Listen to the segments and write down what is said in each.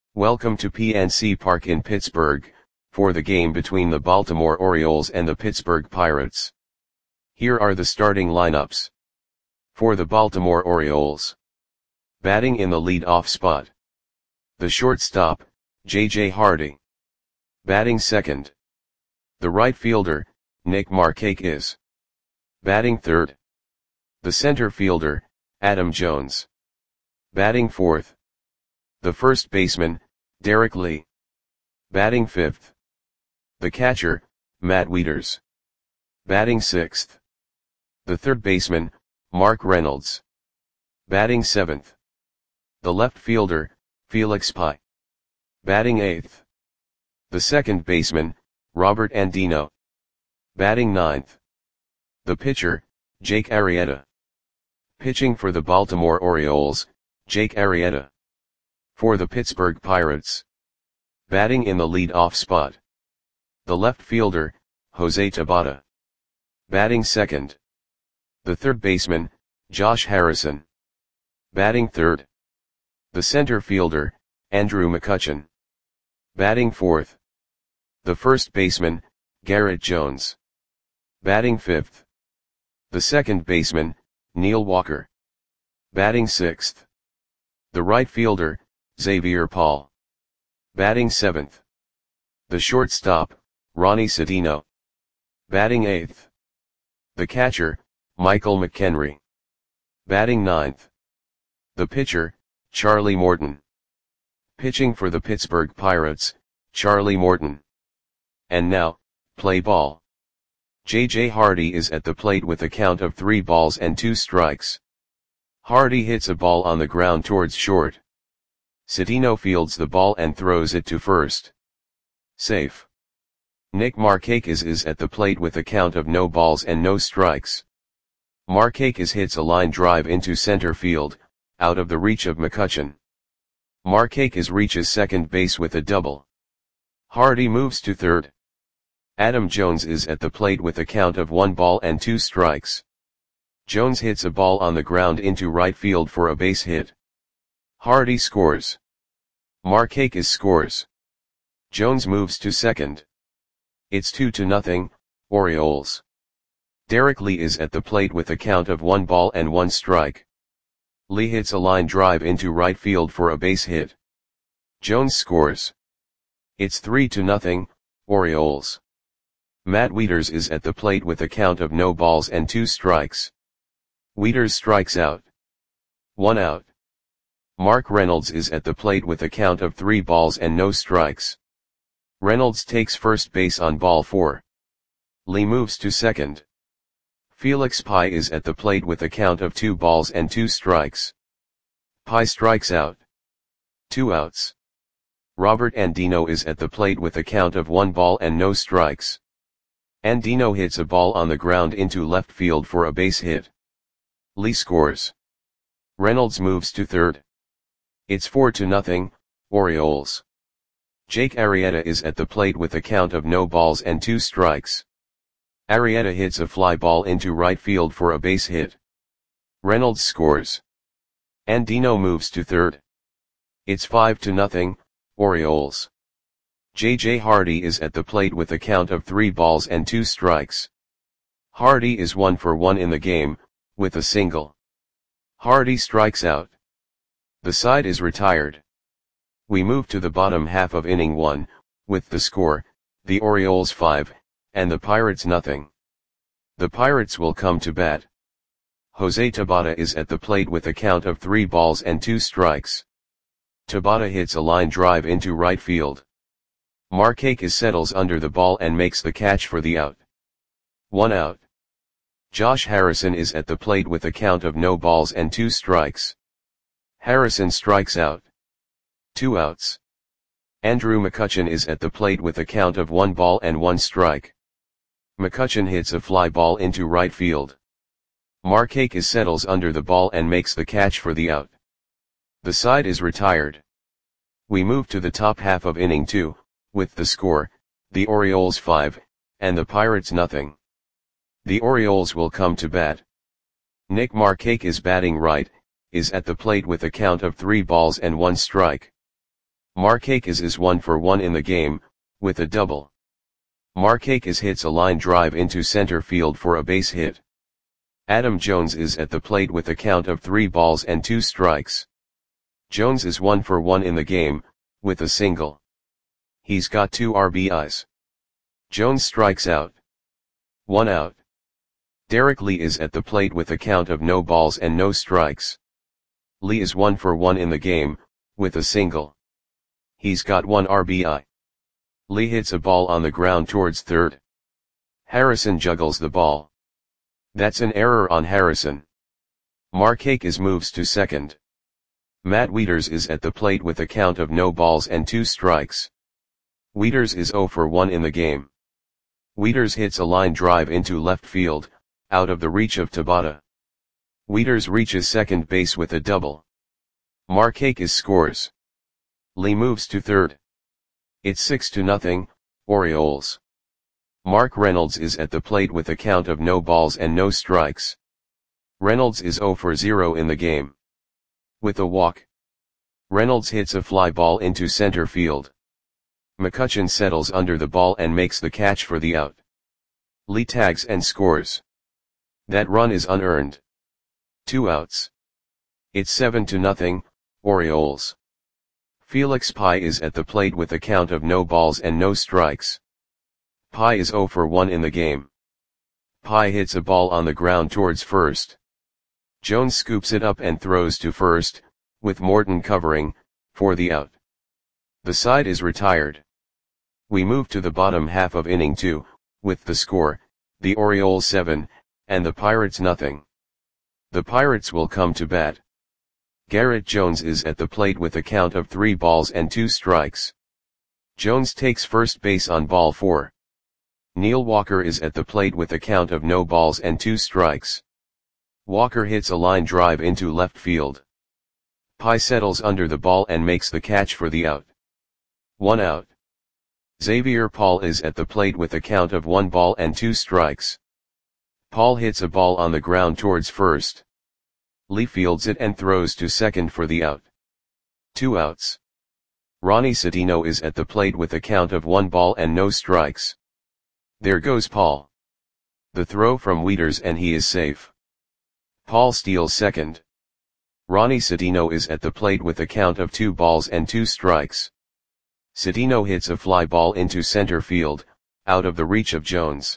Welcome to PNC Park in Pittsburgh, for the game between the Baltimore Orioles and the Pittsburgh Pirates. Here are the starting lineups. For the Baltimore Orioles. Batting in the lead-off spot. The shortstop, J.J. Hardy. Batting second. The right fielder, Nick Markakis. Batting third. The center fielder, Adam Jones. Batting fourth. The first baseman, Derek Lee. Batting fifth. The catcher, Matt Wieters. Batting sixth. The third baseman, Mark Reynolds. Batting seventh. The left fielder, Felix Pie. Batting eighth. The second baseman, Robert Andino. Batting ninth. The pitcher, Jake Arrieta. Pitching for the Baltimore Orioles, Jake Arrieta. For the Pittsburgh Pirates. Batting in the lead-off spot. The left fielder, Jose Tabata. Batting second. The third baseman, Josh Harrison. Batting third. The center fielder, Andrew McCutchen. Batting fourth. The first baseman, Garrett Jones. Batting fifth. The second baseman, Neil Walker. Batting sixth. The right fielder, Xavier Paul. Batting seventh. The shortstop, Ronnie Sedino. Batting eighth. The catcher, Michael McHenry. Batting ninth. The pitcher, Charlie Morton. Pitching for the Pittsburgh Pirates, Charlie Morton. And now, play ball. J.J. Hardy is at the plate with a count of 3 balls and 2 strikes. Hardy hits a ball on the ground towards short. Sedino fields the ball and throws it to first. Safe. Nick Markakis is at the plate with a count of no balls and no strikes. Markakis hits a line drive into center field, out of the reach of McCutchen. Markakis reaches second base with a double. Hardy moves to third. Adam Jones is at the plate with a count of 1 ball and 2 strikes. Jones hits a ball on the ground into right field for a base hit. Hardy scores. Markakis scores. Jones moves to second. It's 2-0, Orioles. Derek Lee is at the plate with a count of 1 ball and 1 strike. Lee hits a line drive into right field for a base hit. Jones scores. It's 3-0, Orioles. Matt Wieters is at the plate with a count of no balls and 2 strikes. Wieters strikes out. 1 out. Mark Reynolds is at the plate with a count of 3 balls and no strikes. Reynolds takes first base on ball 4. Lee moves to second. Felix Pie is at the plate with a count of 2 balls and 2 strikes. Pie strikes out. 2 outs. Robert Andino is at the plate with a count of 1 ball and no strikes. Andino hits a ball on the ground into left field for a base hit. Lee scores. Reynolds moves to third. It's 4-0, Orioles. Jake Arrieta is at the plate with a count of no balls and 2 strikes. Arrieta hits a fly ball into right field for a base hit. Reynolds scores. Andino moves to third. It's 5-0, Orioles. J.J. Hardy is at the plate with a count of 3 balls and 2 strikes. Hardy is 1 for 1 in the game, with a single. Hardy strikes out. The side is retired. We move to the bottom half of inning 1, with the score, the Orioles 5, and the Pirates nothing. The Pirates will come to bat. Jose Tabata is at the plate with a count of 3 balls and 2 strikes. Tabata hits a line drive into right field. Markakis settles under the ball and makes the catch for the out. 1 out. Josh Harrison is at the plate with a count of no balls and 2 strikes. Harrison strikes out. 2 outs. Andrew McCutchen is at the plate with a count of 1 ball and 1 strike. McCutchen hits a fly ball into right field. Markakis settles under the ball and makes the catch for the out. The side is retired. We move to the top half of inning 2, with the score, the Orioles 5, and the Pirates nothing. The Orioles will come to bat. Nick Markakis batting right, is at the plate with a count of 3 balls and 1 strike. Markakis is 1 for 1 in the game, with a double. Markakis hits a line drive into center field for a base hit. Adam Jones is at the plate with a count of 3 balls and 2 strikes. Jones is 1 for 1 in the game, with a single. He's got 2 RBIs. Jones strikes out. 1 out. Derek Lee is at the plate with a count of no balls and no strikes. Lee is 1 for 1 in the game, with a single. He's got 1 RBI. Lee hits a ball on the ground towards third. Harrison juggles the ball. That's an error on Harrison. Markakis moves to second. Matt Wieters is at the plate with a count of no balls and 2 strikes. Wieters is 0 for 1 in the game. Wieters hits a line drive into left field, out of the reach of Tabata. Wieters reaches second base with a double. Markakis scores. Lee moves to third. It's 6-0, Orioles. Mark Reynolds is at the plate with a count of no balls and no strikes. Reynolds is 0 for 0 in the game. With a walk. Reynolds hits a fly ball into center field. McCutchen settles under the ball and makes the catch for the out. Lee tags and scores. That run is unearned. 2 outs. It's 7-0, Orioles. Felix Pye is at the plate with a count of no balls and no strikes. Pye is 0 for 1 in the game. Pye hits a ball on the ground towards first. Jones scoops it up and throws to first, with Morton covering, for the out. The side is retired. We move to the bottom half of inning 2, with the score, the Orioles 7, and the Pirates nothing. The Pirates will come to bat. Garrett Jones is at the plate with a count of 3 balls and 2 strikes. Jones takes first base on ball 4. Neil Walker is at the plate with a count of no balls and 2 strikes. Walker hits a line drive into left field. Pye settles under the ball and makes the catch for the out. 1 out. Xavier Paul is at the plate with a count of 1 ball and 2 strikes. Paul hits a ball on the ground towards first. Lee fields it and throws to second for the out. 2 outs. Ronnie Cedeno is at the plate with a count of 1 ball and no strikes. There goes Paul. The throw from Wieters and he is safe. Paul steals second. Ronnie Cedeno is at the plate with a count of 2 balls and 2 strikes. Cedeno hits a fly ball into center field, out of the reach of Jones.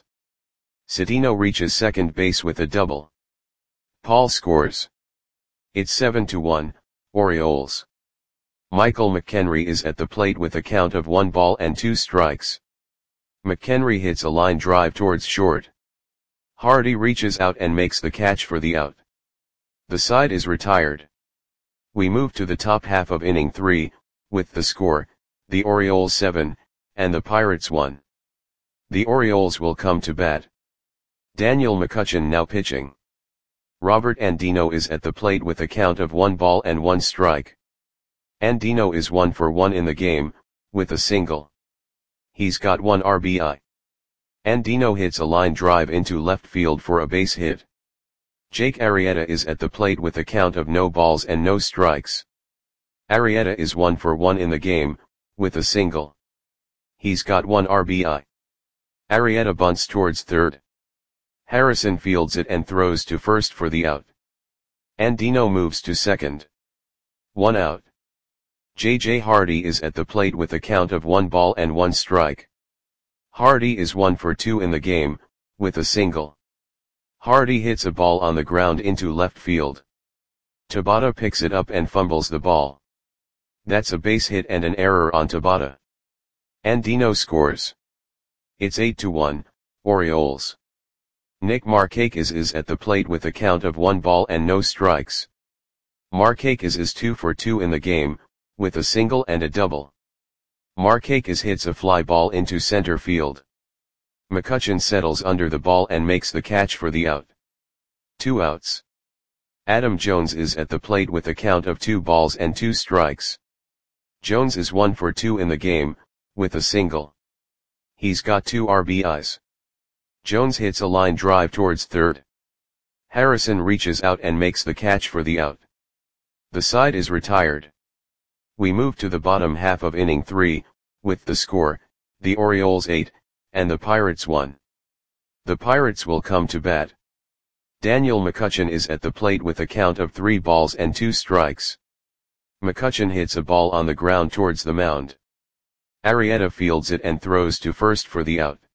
Cedeno reaches second base with a double. Paul scores. It's 7-1, Orioles. Michael McHenry is at the plate with a count of 1 ball and 2 strikes. McHenry hits a line drive towards short. Hardy reaches out and makes the catch for the out. The side is retired. We move to the top half of inning 3, with the score, the Orioles 7, and the Pirates 1. The Orioles will come to bat. Daniel McCutchen now pitching. Robert Andino is at the plate with a count of 1 ball and 1 strike. Andino is 1 for 1 in the game, with a single. He's got 1 RBI. Andino hits a line drive into left field for a base hit. Jake Arrieta is at the plate with a count of no balls and no strikes. Arrieta is 1 for 1 in the game, with a single. He's got 1 RBI. Arrieta bunts towards third. Harrison fields it and throws to first for the out. Andino moves to second. 1 out. J.J. Hardy is at the plate with a count of 1 ball and 1 strike. Hardy is 1 for 2 in the game, with a single. Hardy hits a ball on the ground into left field. Tabata picks it up and fumbles the ball. That's a base hit and an error on Tabata. Andino scores. It's 8-1, Orioles. Nick Markakis is at the plate with a count of 1 ball and no strikes. Markakis is 2 for 2 in the game, with a single and a double. Markakis hits a fly ball into center field. McCutchen settles under the ball and makes the catch for the out. 2 outs. Adam Jones is at the plate with a count of 2 balls and 2 strikes. Jones is 1 for 2 in the game, with a single. He's got 2 RBIs. Jones hits a line drive towards third. Harrison reaches out and makes the catch for the out. The side is retired. We move to the bottom half of inning 3, with the score, the Orioles 8, and the Pirates 1. The Pirates will come to bat. Daniel McCutchen is at the plate with a count of 3 balls and 2 strikes. McCutchen hits a ball on the ground towards the mound. Arrieta fields it and throws to first for the out.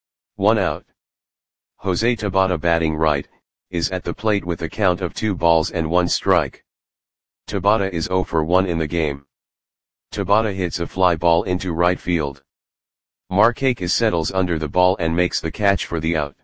1 out. Jose Tabata, batting right, is at the plate with a count of 2 balls and 1 strike. Tabata is 0 for 1 in the game. Tabata hits a fly ball into right field. Markakis settles under the ball and makes the catch for the out.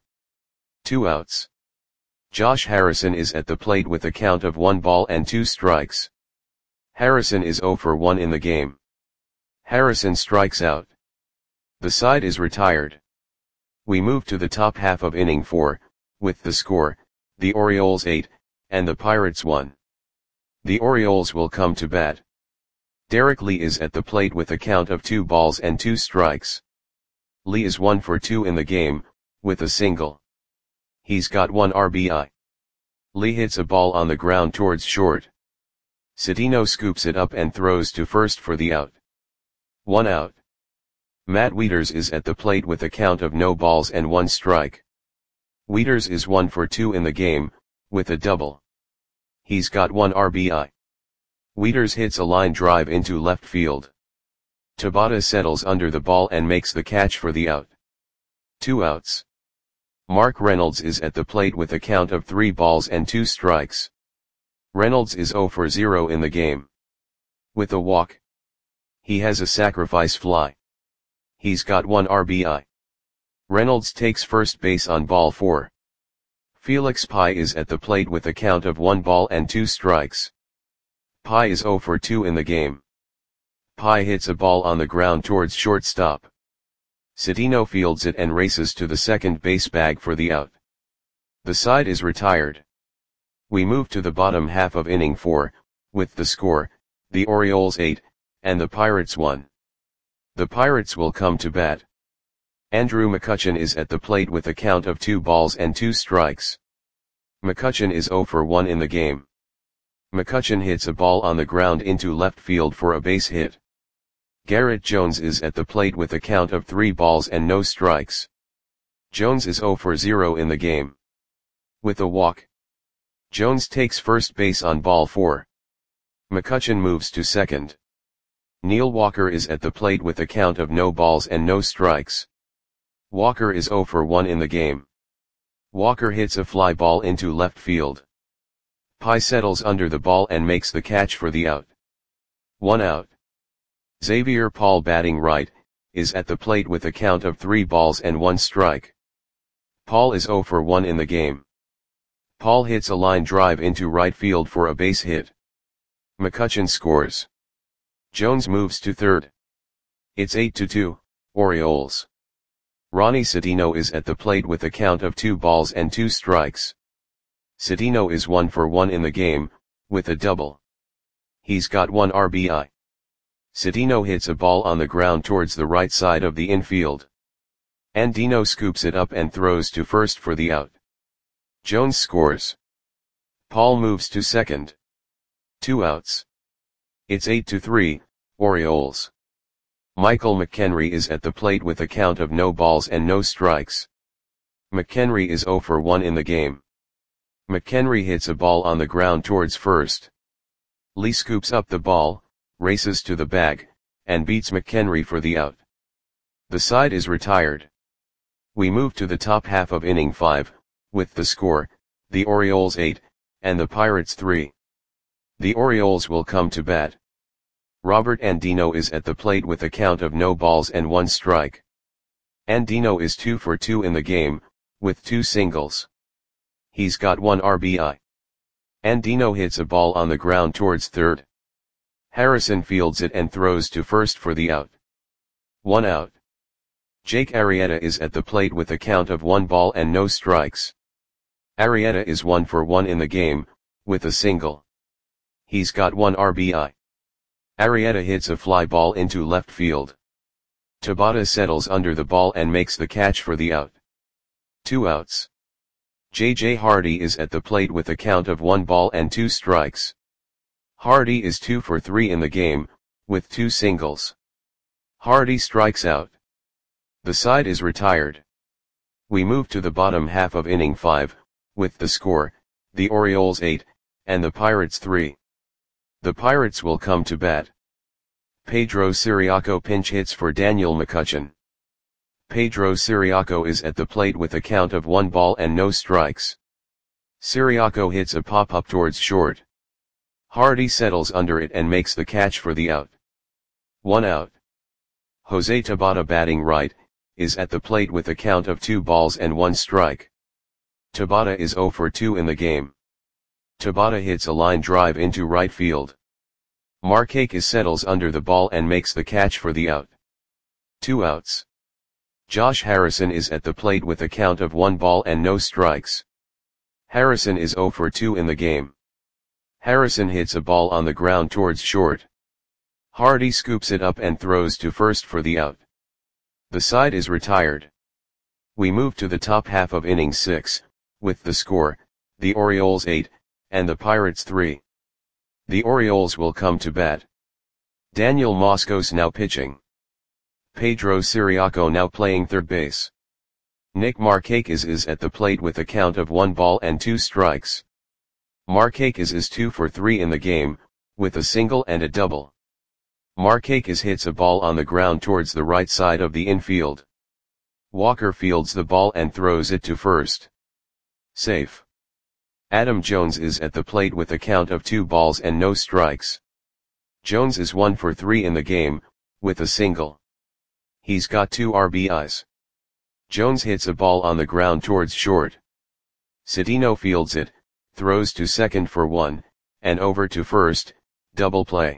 2 outs. Josh Harrison is at the plate with a count of 1 ball and 2 strikes. Harrison is 0 for 1 in the game. Harrison strikes out. The side is retired. We move to the top half of inning 4, with the score, the Orioles 8, and the Pirates 1. The Orioles will come to bat. Derek Lee is at the plate with a count of 2 balls and 2 strikes. Lee is 1 for 2 in the game, with a single. He's got 1 RBI. Lee hits a ball on the ground towards short. Citino scoops it up and throws to first for the out. 1 out. Matt Wieters is at the plate with a count of no balls and 1 strike. Wieters is 1 for 2 in the game, with a double. He's got 1 RBI. Wieters hits a line drive into left field. Tabata settles under the ball and makes the catch for the out. 2 outs. Mark Reynolds is at the plate with a count of 3 balls and 2 strikes. Reynolds is 0 for 0 in the game. With a walk. He has a sacrifice fly. He's got 1 RBI. Reynolds takes first base on ball 4. Felix Pye is at the plate with a count of 1 ball and 2 strikes. Pye is 0 for 2 in the game. Pye hits a ball on the ground towards shortstop. Citino fields it and races to the second base bag for the out. The side is retired. We move to the bottom half of inning 4, with the score, the Orioles 8, and the Pirates 1. The Pirates will come to bat. Andrew McCutchen is at the plate with a count of 2 balls and 2 strikes. McCutchen is 0 for 1 in the game. McCutchen hits a ball on the ground into left field for a base hit. Garrett Jones is at the plate with a count of 3 balls and no strikes. Jones is 0 for 0 in the game. With a walk. Jones takes first base on ball 4. McCutchen moves to second. Neil Walker is at the plate with a count of no balls and no strikes. Walker is 0 for 1 in the game. Walker hits a fly ball into left field. Pye settles under the ball and makes the catch for the out. 1 out. Xavier Paul, batting right, is at the plate with a count of 3 balls and 1 strike. Paul is 0 for 1 in the game. Paul hits a line drive into right field for a base hit. McCutchen scores. Jones moves to third. It's 8-2, Orioles. Ronnie Citino is at the plate with a count of 2 balls and 2 strikes. Citino is 1 for 1 in the game, with a double. He's got 1 RBI. Citino hits a ball on the ground towards the right side of the infield. Andino scoops it up and throws to first for the out. Jones scores. Paul moves to second. 2 outs. It's 8-3, Orioles. Michael McHenry is at the plate with a count of no balls and no strikes. McHenry is 0 for 1 in the game. McHenry hits a ball on the ground towards first. Lee scoops up the ball, races to the bag, and beats McHenry for the out. The side is retired. We move to the top half of inning 5, with the score, the Orioles 8, and the Pirates 3. The Orioles will come to bat. Robert Andino is at the plate with a count of no balls and 1 strike. Andino is 2 for 2 in the game, with 2 singles. He's got 1 RBI. Andino hits a ball on the ground towards third. Harrison fields it and throws to first for the out. 1 out. Jake Arrieta is at the plate with a count of 1 ball and no strikes. Arrieta is 1 for 1 in the game, with a single. He's got 1 RBI. Arrieta hits a fly ball into left field. Tabata settles under the ball and makes the catch for the out. 2 outs. J.J. Hardy is at the plate with a count of 1 ball and 2 strikes. Hardy is 2 for 3 in the game, with 2 singles. Hardy strikes out. The side is retired. We move to the bottom half of inning 5, with the score, the Orioles 8, and the Pirates 3. The Pirates will come to bat. Pedro Ciriaco pinch hits for Daniel McCutchen. Pedro Ciriaco is at the plate with a count of 1 ball and no strikes. Ciriaco hits a pop-up towards short. Hardy settles under it and makes the catch for the out. 1 out. Jose Tabata, batting right, is at the plate with a count of 2 balls and 1 strike. Tabata is 0 for 2 in the game. Tabata hits a line drive into right field. Markakis settles under the ball and makes the catch for the out. 2 outs. Josh Harrison is at the plate with a count of 1 ball and no strikes. Harrison is 0 for 2 in the game. Harrison hits a ball on the ground towards short. Hardy scoops it up and throws to first for the out. The side is retired. We move to the top half of inning 6, with the score, the Orioles 8, and the Pirates 3. The Orioles will come to bat. Daniel Moscos now pitching. Pedro Ciriaco now playing third base. Nick Markakis is at the plate with a count of 1 ball and 2 strikes. Markakis is 2 for 3 in the game, with a single and a double. Markakis hits a ball on the ground towards the right side of the infield. Walker fields the ball and throws it to first. Safe. Adam Jones is at the plate with a count of 2 balls and no strikes. Jones is 1 for 3 in the game, with a single. He's got 2 RBIs. Jones hits a ball on the ground towards short. Cedeno fields it, throws to second for 1, and over to first, double play.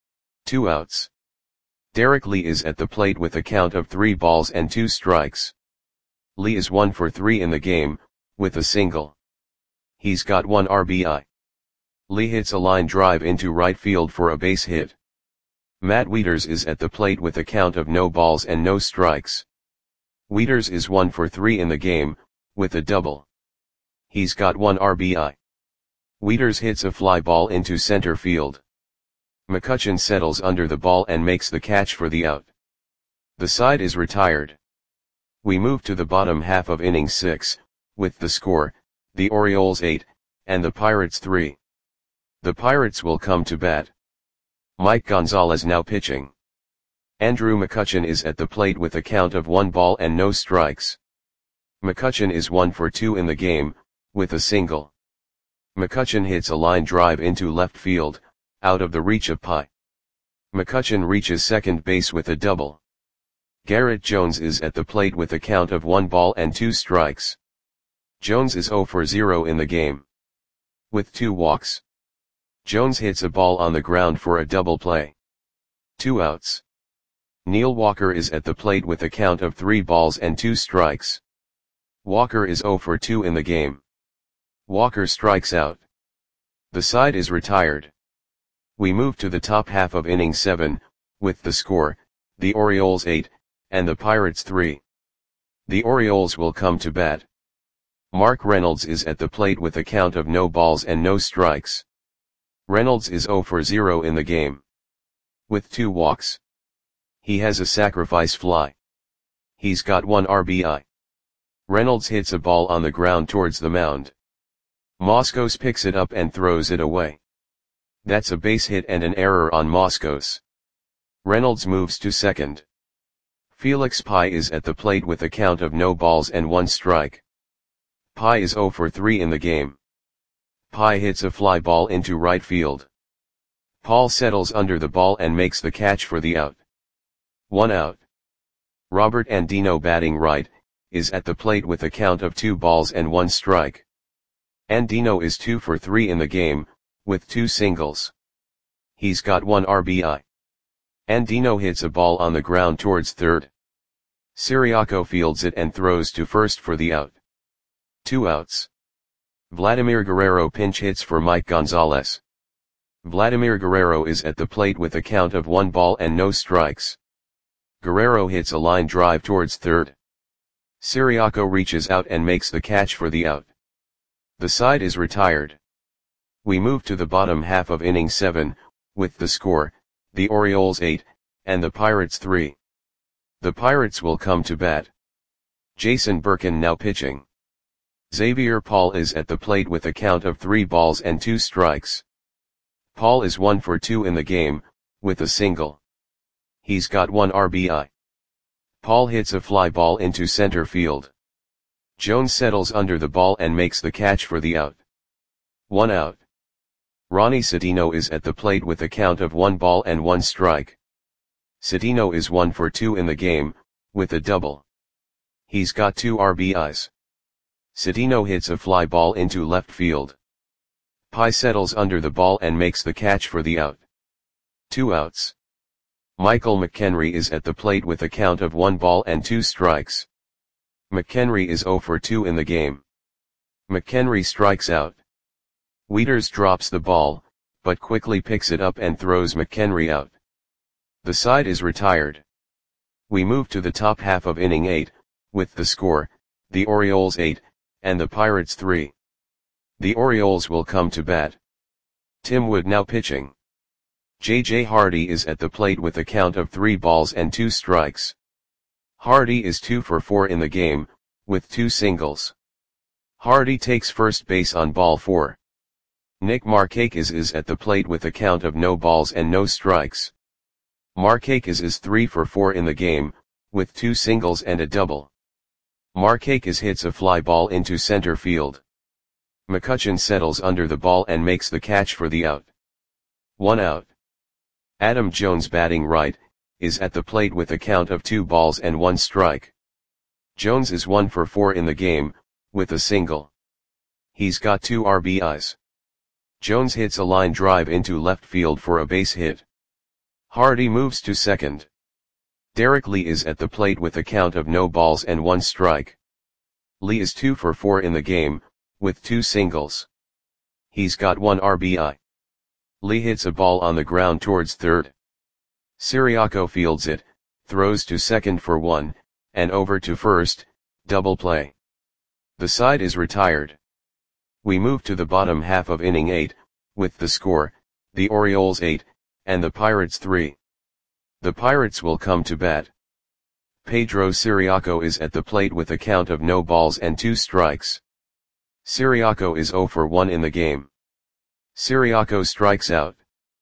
2 outs. Derek Lee is at the plate with a count of 3 balls and 2 strikes. Lee is 1 for 3 in the game, with a single. He's got 1 RBI. Lee hits a line drive into right field for a base hit. Matt Wieters is at the plate with a count of no balls and no strikes. Wieters is 1 for 3 in the game, with a double. He's got 1 RBI. Wieters hits a fly ball into center field. McCutchen settles under the ball and makes the catch for the out. The side is retired. We move to the bottom half of inning 6, with the score, the Orioles 8, and the Pirates 3. The Pirates will come to bat. Mike Gonzalez now pitching. Andrew McCutchen is at the plate with a count of 1 ball and no strikes. McCutchen is 1 for 2 in the game, with a single. McCutchen hits a line drive into left field, out of the reach of Pye. McCutchen reaches second base with a double. Garrett Jones is at the plate with a count of 1 ball and 2 strikes. Jones is 0 for 0 in the game, with 2 walks. Jones hits a ball on the ground for a double play. 2 outs. Neil Walker is at the plate with a count of 3 balls and 2 strikes. Walker is 0 for 2 in the game. Walker strikes out. The side is retired. We move to the top half of inning 7, with the score, the Orioles 8, and the Pirates 3. The Orioles will come to bat. Mark Reynolds is at the plate with a count of no balls and no strikes. Reynolds is 0 for 0 in the game, with 2 walks. He has a sacrifice fly. He's got 1 RBI. Reynolds hits a ball on the ground towards the mound. Moscos picks it up and throws it away. That's a base hit and an error on Moscos. Reynolds moves to second. Felix Pye is at the plate with a count of no balls and 1 strike. Pye is 0 for 3 in the game. Pye hits a fly ball into right field. Paul settles under the ball and makes the catch for the out. 1 out. Robert Andino, batting right, is at the plate with a count of 2 balls and 1 strike. Andino is 2 for 3 in the game, with 2 singles. He's got 1 RBI. Andino hits a ball on the ground towards third. Ciriaco fields it and throws to first for the out. 2 outs. Vladimir Guerrero pinch hits for Mike Gonzalez. Vladimir Guerrero is at the plate with a count of 1 ball and no strikes. Guerrero hits a line drive towards third. Ciriaco reaches out and makes the catch for the out. The side is retired. We move to the bottom half of inning 7, with the score, the Orioles 8, and the Pirates 3. The Pirates will come to bat. Jason Birkin now pitching. Xavier Paul is at the plate with a count of 3 balls and 2 strikes. Paul is 1 for 2 in the game, with a single. He's got 1 RBI. Paul hits a fly ball into center field. Jones settles under the ball and makes the catch for the out. 1 out. Ronnie Cedeno is at the plate with a count of 1 ball and 1 strike. Cedeno is 1 for 2 in the game, with a double. He's got 2 RBIs. Cedeno hits a fly ball into left field. Pye settles under the ball and makes the catch for the out. 2 outs. Michael McHenry is at the plate with a count of 1 ball and 2 strikes. McHenry is 0 for 2 in the game. McHenry strikes out. Wieters drops the ball, but quickly picks it up and throws McHenry out. The side is retired. We move to the top half of inning 8, with the score, the Orioles 8, and the Pirates 3. The Orioles will come to bat. Tim Wood now pitching. J.J. Hardy is at the plate with a count of 3 balls and 2 strikes. Hardy is 2 for 4 in the game, with 2 singles. Hardy takes first base on ball 4. Nick Markakis is at the plate with a count of no balls and no strikes. Markakis is 3 for 4 in the game, with 2 singles and a double. Markakis hits a fly ball into center field. McCutchen settles under the ball and makes the catch for the out. 1 out. Adam Jones batting right, is at the plate with a count of 2 balls and 1 strike. Jones is 1 for 4 in the game, with a single. He's got 2 RBIs. Jones hits a line drive into left field for a base hit. Hardy moves to second. Derek Lee is at the plate with a count of no balls and 1 strike. Lee is 2 for 4 in the game, with 2 singles. He's got 1 RBI. Lee hits a ball on the ground towards third. Siriaco fields it, throws to second for 1, and over to first, double play. The side is retired. We move to the bottom half of inning 8, with the score, the Orioles 8, and the Pirates 3. The Pirates will come to bat. Pedro Siriaco is at the plate with a count of no balls and 2 strikes. Siriaco is 0 for 1 in the game. Siriaco strikes out.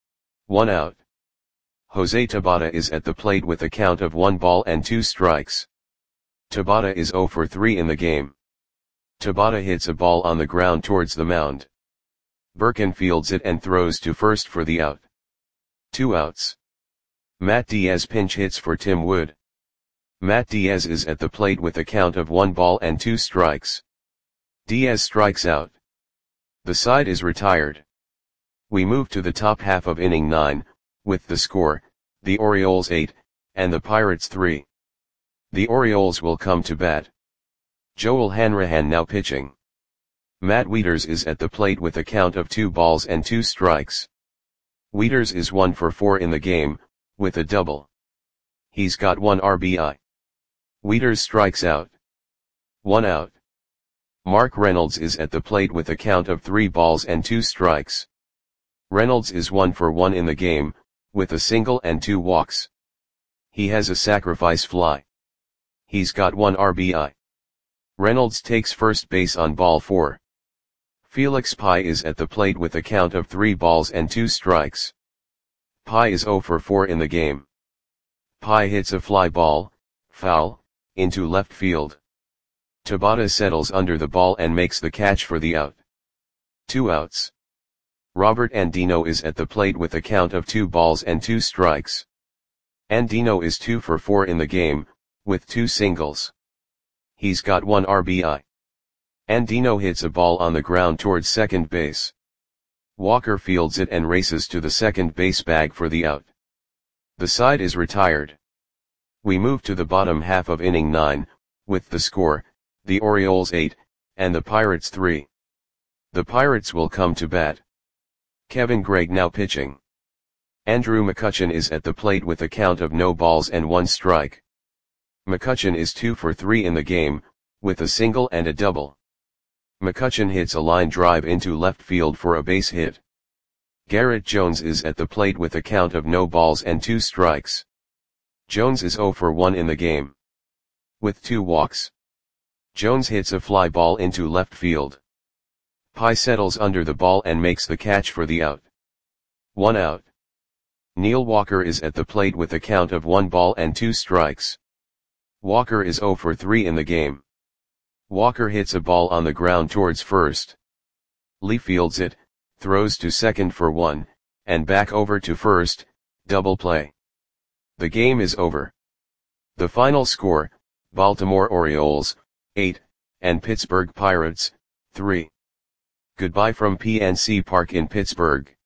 1 out. Jose Tabata is at the plate with a count of 1 ball and 2 strikes. Tabata is 0 for 3 in the game. Tabata hits a ball on the ground towards the mound. Birkin fields it and throws to first for the out. 2 outs. Matt Diaz pinch hits for Tim Wood. Matt Diaz is at the plate with a count of 1 ball and 2 strikes. Diaz strikes out. The side is retired. We move to the top half of inning 9, with the score, the Orioles 8, and the Pirates 3. The Orioles will come to bat. Joel Hanrahan now pitching. Matt Wieters is at the plate with a count of 2 balls and 2 strikes. Wieters is 1 for 4 in the game, with a double. He's got 1 RBI. Wieters strikes out. 1 out. Mark Reynolds is at the plate with a count of 3 balls and 2 strikes. Reynolds is 1 for 1 in the game, with a single and 2 walks. He has a sacrifice fly. He's got 1 RBI. Reynolds takes first base on ball 4. Felix Pye is at the plate with a count of 3 balls and 2 strikes. Pye is 0 for 4 in the game. Pye hits a fly ball, foul, into left field. Tabata settles under the ball and makes the catch for the out. 2 outs. Robert Andino is at the plate with a count of 2 balls and 2 strikes. Andino is 2 for 4 in the game, with 2 singles. He's got 1 RBI. Andino hits a ball on the ground towards second base. Walker fields it and races to the second base bag for the out. The side is retired. We move to the bottom half of inning 9, with the score, the Orioles 8, and the Pirates 3. The Pirates will come to bat. Kevin Gregg now pitching. Andrew McCutchen is at the plate with a count of no balls and 1 strike. McCutchen is 2 for 3 in the game, with a single and a double. McCutchen hits a line drive into left field for a base hit. Garrett Jones is at the plate with a count of no balls and 2 strikes. Jones is 0 for 1 in the game, with 2 walks. Jones hits a fly ball into left field. Pye settles under the ball and makes the catch for the out. 1 out. Neil Walker is at the plate with a count of 1 ball and 2 strikes. Walker is 0 for 3 in the game. Walker hits a ball on the ground towards first. Lee fields it, throws to second for 1, and back over to first, double play. The game is over. The final score, Baltimore Orioles, 8, and Pittsburgh Pirates, 3. Goodbye from PNC Park in Pittsburgh.